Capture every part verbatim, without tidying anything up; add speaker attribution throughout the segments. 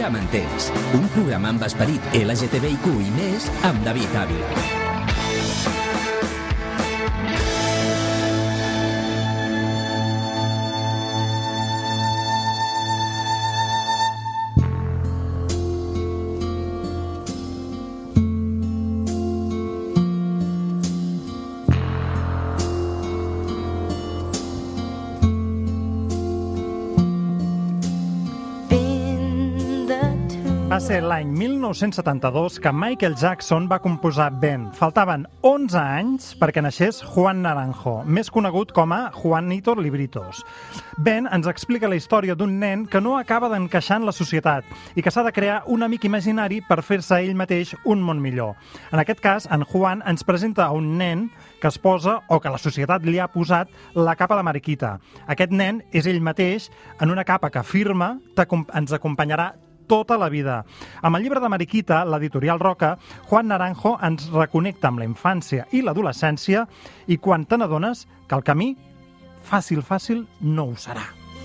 Speaker 1: Programa Temps, un programa amb esperit L G T B I Q i més amb David Ávila.
Speaker 2: Va ser l'any mil nou-cents setanta-dos que Michael Jackson va composar Ben. Faltaven onze anys perquè naixés Juan Naranjo, més conegut com a Juanito Libritos. Ben ens explica la història d'un nen que no acaba d'encaixar en la societat i que s'ha de crear un amic imaginari per fer-se ell mateix un món millor. En aquest cas, en Juan ens presenta a un nen que es posa, o que la societat li ha posat, la capa de mariquita. Aquest nen és ell mateix en una capa que afirma ens acompanyarà tota la vida. Amb el llibre de Mariquita, l'editorial Roca, Juan Naranjo ens reconnecta amb la infància i l'adolescència i quan te n'adones que el camí, fàcil, fàcil, no ho serà.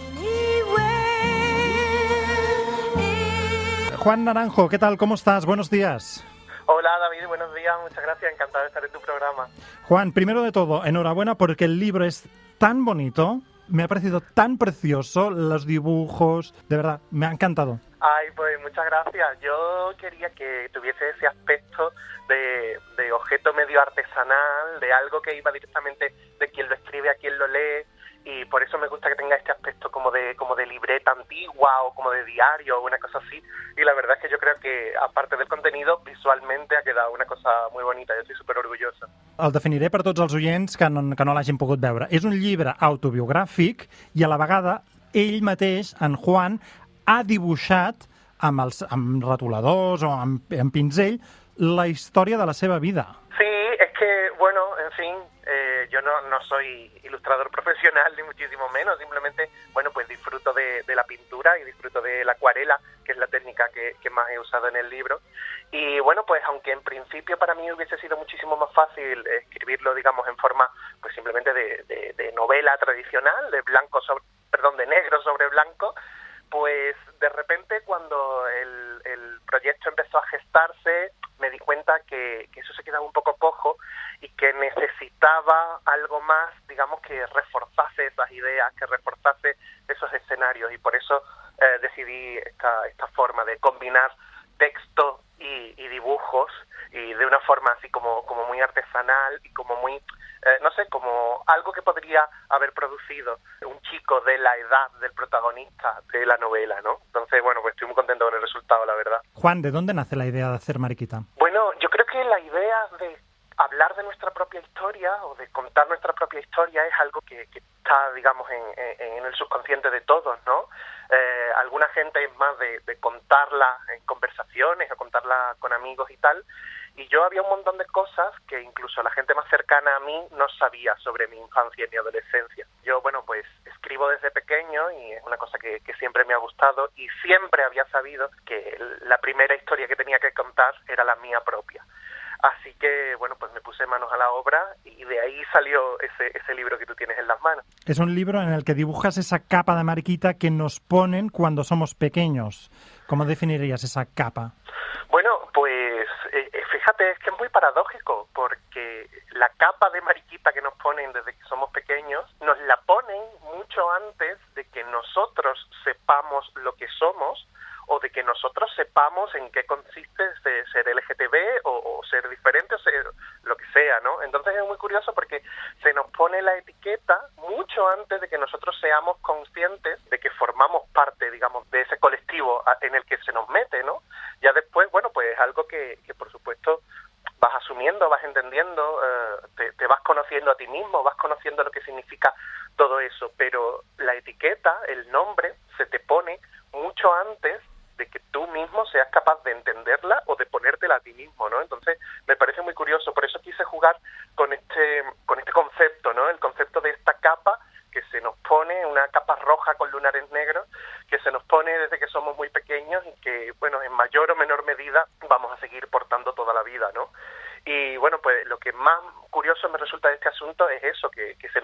Speaker 2: Juan Naranjo, ¿qué tal? ¿Cómo estás? Buenos días.
Speaker 3: Hola David, buenos días, muchas gracias, encantado de estar en tu programa.
Speaker 2: Juan, primero de todo, enhorabuena porque el libro es tan bonito, me ha parecido tan precioso, los dibujos, de verdad, me ha encantado.
Speaker 3: Ay, pues muchas gracias. Yo quería que tuviese ese aspecto de, de objeto medio artesanal, de algo que iba directamente de quien lo escribe a quien lo lee, y por eso me gusta que tenga este aspecto como de como de libreta antigua o como de diario o una cosa así. Y la verdad es que yo creo que, aparte del contenido, visualmente ha quedado una cosa muy bonita. Yo estoy súper orgulloso.
Speaker 2: El definiré per tots els oients que no, que no l'hagin pogut veure. És un llibre autobiogràfic i a la vegada ell mateix, en Juan, ha dibuixat amb, els, amb retoladors o amb, amb pinzell la història de la seva vida.
Speaker 3: Sí, es que, bueno, en fin, eh, yo no, no soy ilustrador profesional ni muchísimo menos, simplemente, bueno, pues disfruto de, de la pintura y disfruto de la acuarela, que es la técnica que, que más he usado en el libro. Y bueno, pues aunque en principio para mí hubiese sido muchísimo más fácil escribirlo, digamos, en forma, pues simplemente de, de, de novela tradicional, de blanco sobre, perdón, de negro sobre blanco, pues de repente cuando el, el proyecto empezó a gestarse me di cuenta que, que eso se quedaba un poco cojo y que necesitaba algo más, digamos, que reforzase esas ideas, que reforzase esos escenarios, y por eso eh, decidí esta, esta forma de combinar texto y, y dibujos, y de una forma así como, como muy artesanal y como muy, eh, no sé, como algo que podría haber producido un chico de la edad del protagonista de la novela, ¿no? Entonces, bueno, pues estoy muy contento con el resultado, la verdad.
Speaker 2: Juan, ¿de dónde nace la idea de hacer Mariquita?
Speaker 3: Bueno, yo creo que la idea de hablar de nuestra propia historia o de contar nuestra propia historia es algo que, que está, digamos, en, en, en el subconsciente de todos, ¿no? Eh, alguna gente es más de, de contarla en conversaciones o contarla con amigos y tal, y yo había un montón de cosas que incluso la gente más cercana a mí no sabía sobre mi infancia y mi adolescencia. Yo, bueno, pues escribo desde pequeño y es una cosa que, que siempre me ha gustado, y siempre había sabido que la primera historia que tenía que contar era la mía propia. Así que, bueno, pues me puse manos a la obra y de ahí salió ese, ese libro que tú tienes en las manos.
Speaker 2: Es un libro en el que dibujas esa capa de mariquita que nos ponen cuando somos pequeños. ¿Cómo definirías esa capa?
Speaker 3: Bueno, pues eh, fíjate, es que es muy paradójico, porque la capa de mariquita que nos ponen desde que somos pequeños, nos la ponen mucho antes de que nosotros sepamos lo que somos, o de que nosotros sepamos en qué consiste de ser L G T B o, o ser diferente o ser lo que sea, ¿no? Entonces es muy curioso porque se nos pone la etiqueta mucho antes de que nosotros seamos conscientes de que formamos parte, digamos, de ese colectivo en el que se nos mete, ¿no? Ya después, bueno, pues es algo que, que por supuesto vas asumiendo, vas entendiendo, eh, te, te vas conociendo a ti mismo, vas conociendo lo que significa todo eso, pero la etiqueta, el nombre, se te pone mucho antes de que tú mismo seas capaz de entenderla o de ponértela a ti mismo, ¿no? Entonces me parece muy curioso, por eso quise jugar con este con este concepto, ¿no? El concepto de esta capa que se nos pone, una capa roja con lunares negros, que se nos pone desde que somos muy pequeños y que, bueno, en mayor o menor medida vamos a seguir portando toda la vida, ¿no? Y bueno, pues lo que más curioso me resulta de este asunto es eso, que, que se nos pone mucho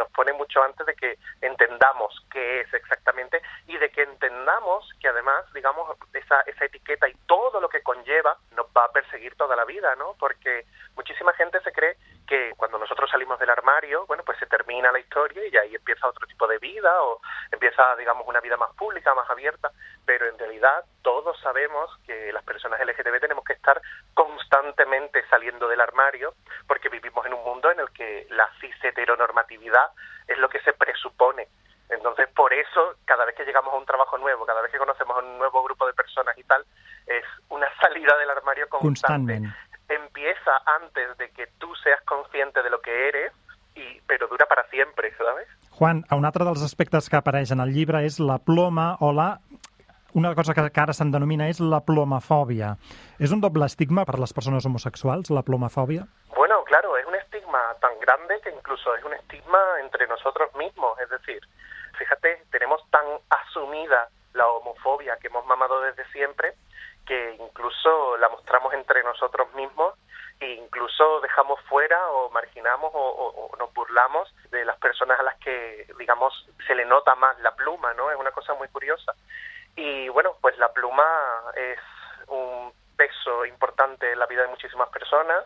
Speaker 3: mucho antes de que entendamos qué es exactamente y de que entendamos que además, digamos, esa, esa etiqueta y todo lo que conlleva nos va a perseguir toda la vida, ¿no? Porque muchísima gente se cree que cuando nosotros salimos del armario, bueno, pues se termina la historia y ahí empieza otro tipo de vida o empieza, digamos, una vida más pública, más abierta, pero en realidad todos sabemos que las personas L G T B tenemos que estar constantemente saliendo del armario porque vivimos en un mundo en el que la cis-heteronormatividad es lo que se presupone. Entonces, por eso, cada vez que llegamos a un trabajo nuevo, cada vez que conocemos a un nuevo grupo de personas y tal, es una salida del armario constante. Empieza antes de que tú seas consciente de lo que eres, i, però dura para siempre, ¿sabes?
Speaker 2: Juan, un altre dels aspectes que apareix en el llibre és la ploma o la... Una cosa que, que ara se'n denomina és la plomafòbia. És un doble estigma per les persones homosexuals, la plomafòbia?
Speaker 3: Bueno, claro, es un estigma tan grande que incluso es un estigma entre nosotros mismos. Es decir, fíjate, tenemos tan asumida la homofobia que hemos mamado desde siempre que incluso la mostramos entre nosotros mismos e incluso dejamos fuera o marginamos o, o, o nos burlamos de las personas a las que, digamos, se le nota más la pluma, ¿no? Es una cosa muy curiosa. Y bueno, pues la pluma es un peso importante en la vida de muchísimas personas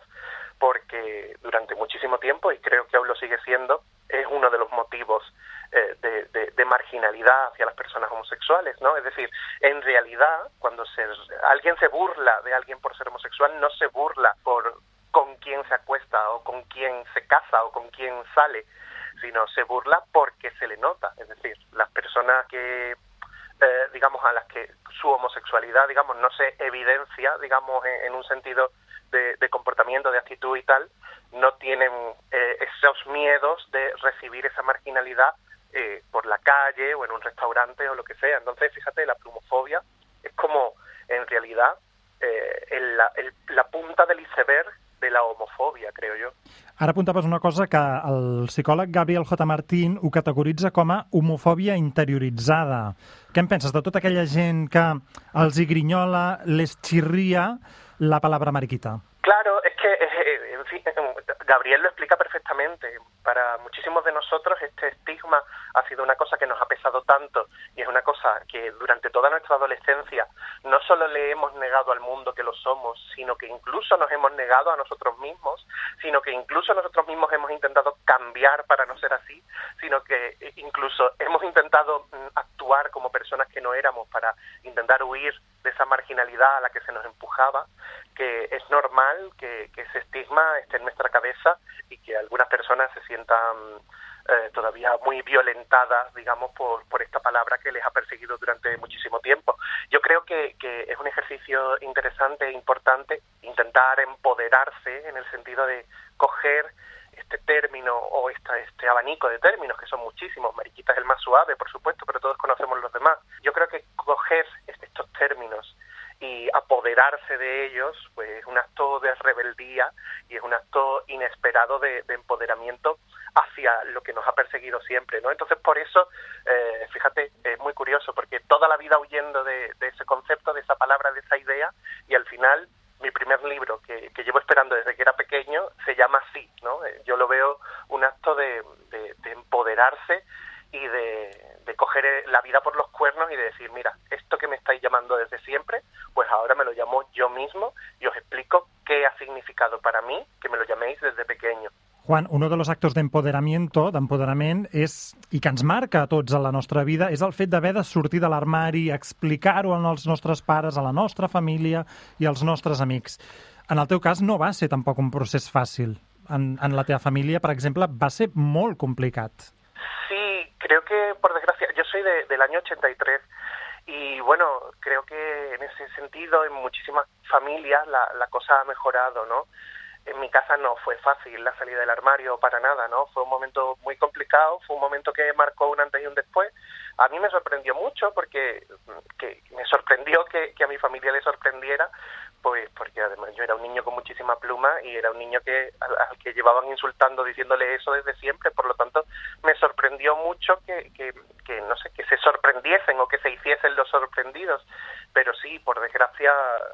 Speaker 3: porque durante muchísimo tiempo, y creo que aún lo sigue siendo, es uno de los motivos eh, de, de, de marginalidad hacia las personas homosexuales, ¿no? Es decir, en realidad, cuando se, alguien se burla de alguien por ser homosexual, no se burla por con quién se acuesta o con quién se casa o con quién sale, sino se burla porque se le nota. Es decir, las personas que Eh, digamos, a las que su homosexualidad, digamos, no se evidencia, digamos, en, en un sentido de, de comportamiento, de actitud y tal, no tienen eh, esos miedos de recibir esa marginalidad eh, por la calle o en un restaurante o lo que sea. Entonces, fíjate, la plumofobia es como, en realidad, eh, el, la, el, la punta del iceberg de la homofòbia, creo jo.
Speaker 2: Ara apuntaves una cosa que el psicòleg Gabriel J. Martín ho categoritza com a homofòbia interioritzada. Què en penses de tota aquella gent que els hi grinyola, les chirría la palabra mariquita?
Speaker 3: Claro, es que, eh, en fin, Gabriel lo explica perfectamente. Para muchísimos de nosotros este estigma ha sido una cosa que nos ha pesado tanto y es una cosa que durante toda nuestra adolescencia no solo le hemos negado al mundo que lo somos, sino que incluso nos hemos negado a nosotros mismos, sino que incluso nosotros mismos hemos intentado cambiar para no ser así, sino que incluso hemos intentado actuar como personas que no éramos para intentar huir de esa marginalidad a la que se nos empujaba, que es normal que, que ese estigma esté en nuestra cabeza y que algunas personas se sientan eh, todavía muy violentadas, digamos, por, por esta palabra que les ha perseguido durante muchísimo tiempo. Yo creo que, que es un ejercicio interesante e importante intentar empoderarse en el sentido de coger este término o esta, este abanico de términos, que son muchísimos. Mariquita es el más suave, por supuesto, pero todos conocemos los demás. Yo creo que coger estos términos y apoderarse de ellos, pues es un acto de rebeldía y es un acto inesperado de, de empoderamiento hacia lo que nos ha perseguido siempre, ¿no? Entonces, por eso, eh, fíjate, es muy curioso, porque toda la vida huyendo de, de ese concepto, de esa palabra, de esa idea, y al final mi primer libro, que, que llevo esperando desde que era pequeño, se llama así, ¿no? Yo lo veo un acto de, de, de empoderarse y de, de coger la vida por los cuernos y de decir, mira, esto que me estáis llamando desde siempre, pues ahora me lo llamo yo mismo y os explico qué ha significado para mí que me lo llaméis desde pequeño.
Speaker 2: Juan, un dels actos d'empoderamiento, d'empoderament, és, i que ens marca a tots a la nostra vida, és el fet d'haver de sortir de l'armari, explicar-ho als nostres pares, a la nostra família i als nostres amics. En el teu cas no va ser tampoc un procés fàcil. En, en la teva família, per exemple, va ser molt complicat.
Speaker 3: Sí, creo que, por desgracia, yo soy de, del año ochenta y tres y bueno, creo que en ese sentido en muchísimas familias la, la cosa ha mejorado, ¿no? En mi casa no fue fácil la salida del armario para nada, ¿no? Fue un momento muy complicado, fue un momento que marcó un antes y un después. A mí me sorprendió mucho porque que me sorprendió que, que a mi familia le sorprendiera, pues porque además yo era un niño con muchísima pluma y era un niño que al, al que llevaban insultando, diciéndole eso desde siempre, por lo tanto me sorprendió mucho que, que, que no sé, que se sorprendiesen o que se hiciesen los sorprendidos, pero sí, por desgracia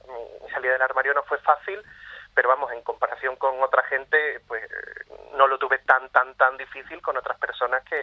Speaker 3: mi salida del armario no fue fácil, pero vamos, en comparación con otra gente, pues no lo tuve tan, tan, tan difícil con otras personas que,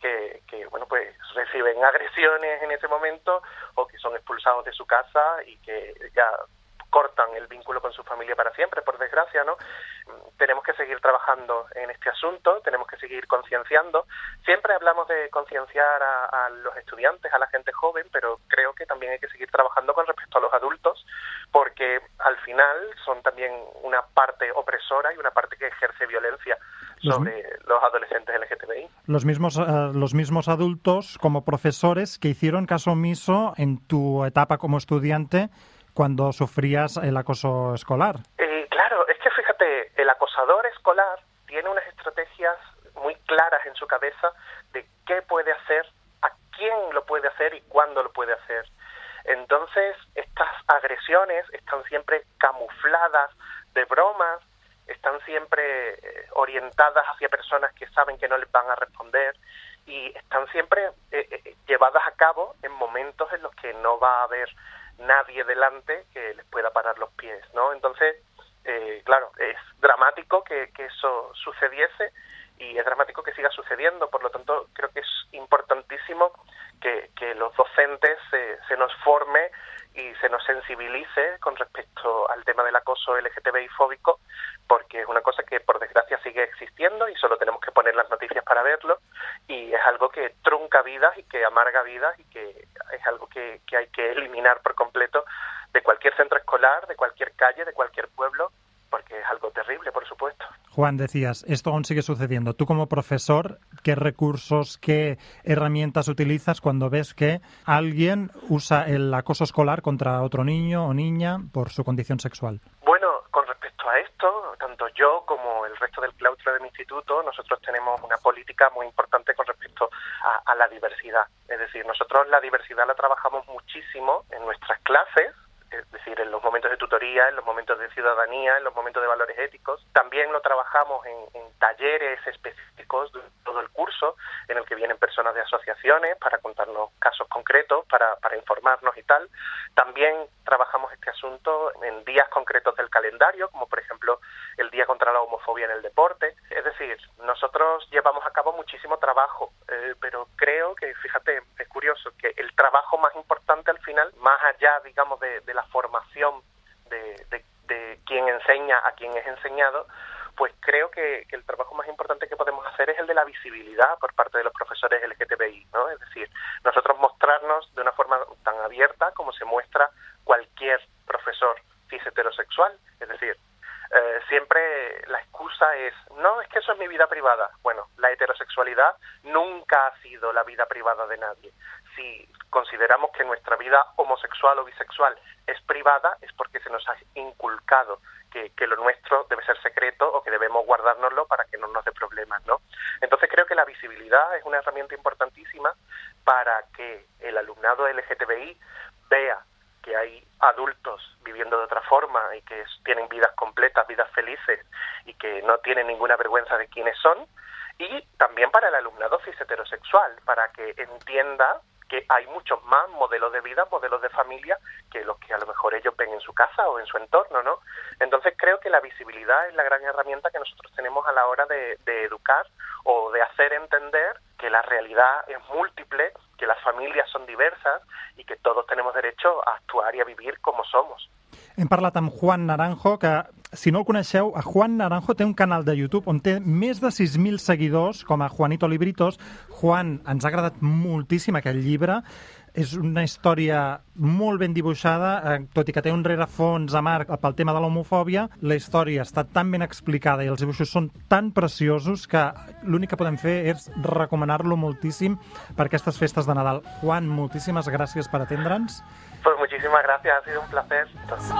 Speaker 3: que, que, bueno, pues reciben agresiones en ese momento o que son expulsados de su casa y que ya cortan el vínculo con su familia para siempre, por desgracia, ¿no? Tenemos que seguir trabajando en este asunto, tenemos que seguir concienciando. Siempre hablamos de concienciar a, a los estudiantes, a la gente joven, pero creo que también hay que seguir trabajando con respecto a los adultos, porque al final son también una parte opresora y una parte que ejerce violencia sobre los, los adolescentes L G T B I.
Speaker 2: Los mismos, uh, los mismos adultos como profesores que hicieron caso omiso en tu etapa como estudiante cuando sufrías el acoso escolar.
Speaker 3: Eh, claro, es que fíjate, el acosador escolar tiene unas estrategias muy claras en su cabeza de qué puede hacer, a quién lo puede hacer y cuándo lo puede hacer. Entonces, estas agresiones están siempre camufladas de bromas, están siempre eh, orientadas hacia personas que saben que no les van a responder y están siempre eh, eh, llevadas a cabo en momentos en los que no va a haber nadie delante que les pueda parar los pies, ¿no? Entonces, eh, claro, es dramático que, que eso sucediese y es dramático que siga sucediendo. Por lo tanto, creo que es importantísimo que, que los docentes se, se nos forme y se nos sensibilice con respecto al tema del acoso L G T B I fóbico, porque es una cosa que por desgracia sigue existiendo y solo tenemos que poner las noticias para verlo, y es algo que trunca vidas y que amarga vidas y que es algo que, que hay que eliminar por completo de cualquier centro escolar, de cualquier calle, de cualquier pueblo, porque es algo terrible, por supuesto.
Speaker 2: Juan, decías, esto aún sigue sucediendo. Tú como profesor, ¿qué recursos, qué herramientas utilizas cuando ves que alguien usa el acoso escolar contra otro niño o niña por su condición sexual?
Speaker 3: Bueno, con respecto a esto, tanto yo como el resto del claustro de mi instituto, nosotros tenemos una política muy importante con respecto a, a la diversidad. Es decir, nosotros la diversidad la trabajamos muchísimo en nuestras clases, es decir, en los momentos de tutoría, en los momentos de ciudadanía, en los momentos de valores éticos. También lo trabajamos en, en talleres específicos de todo el curso, en el que vienen personas de asociaciones para contarnos casos concretos, para, para informarnos y tal. También trabajamos este asunto en días concretos del calendario, como por ejemplo el Día contra la Homofobia en el Deporte. Es decir, nosotros llevamos a cabo muchísimo trabajo, eh, pero creo que, fíjate, es curioso que el trabajo más importante al final, más allá, digamos, de, de la formación de, de, de quien enseña a quien es enseñado, pues creo que, que el trabajo más importante que podemos hacer es el de la visibilidad por parte de los profesores L G T B I, ¿no? Es decir, nosotros mostrarnos de una forma tan abierta como se muestra cualquier profesor cis heterosexual. Es decir, eh, siempre la excusa es, no, es que eso es mi vida privada. Bueno, la heterosexualidad nunca ha sido la vida privada de nadie. Si consideramos que nuestra vida homosexual o bisexual es privada, es porque se nos ha inculcado que, que lo nuestro debe ser secreto o que debemos guardárnoslo para que no nos dé problemas, ¿no? Entonces creo que la visibilidad es una herramienta importantísima para que el alumnado L G T B I vea que hay adultos viviendo de otra forma y que tienen vidas completas, vidas felices y que no tienen ninguna vergüenza de quiénes son, y también para el alumnado cis heterosexual, para que entienda que hay muchos más modelos de vida, modelos de familia, que los que a lo mejor ellos ven en su casa o en su entorno, ¿no? Entonces creo que la visibilidad es la gran herramienta que nosotros tenemos a la hora de, de educar o de hacer entender que la realidad es múltiple, que las familias son diversas y que todos tenemos derecho a actuar y a vivir como somos.
Speaker 2: Hem parlat amb Juan Naranjo, que, si no el coneixeu, a Juan Naranjo té un canal de YouTube on té més de sis mil seguidors, com a Juanito Libritos. Juan, ens ha agradat moltíssim aquest llibre. És una història molt ben dibuixada, eh, tot i que té un rerefons amarg pel tema de l'homofòbia. La història està tan ben explicada i els dibuixos són tan preciosos que l'únic que podem fer és recomanar-lo moltíssim per aquestes festes de Nadal. Juan, moltíssimes gràcies per atendre'ns.
Speaker 3: Pues muchísimas gracias, ha sido un placer.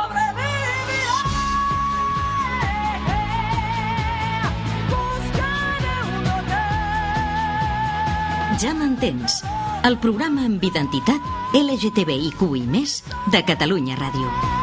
Speaker 4: Ja m'entens, el programa amb identitat L G T B I Q i més de Catalunya Ràdio.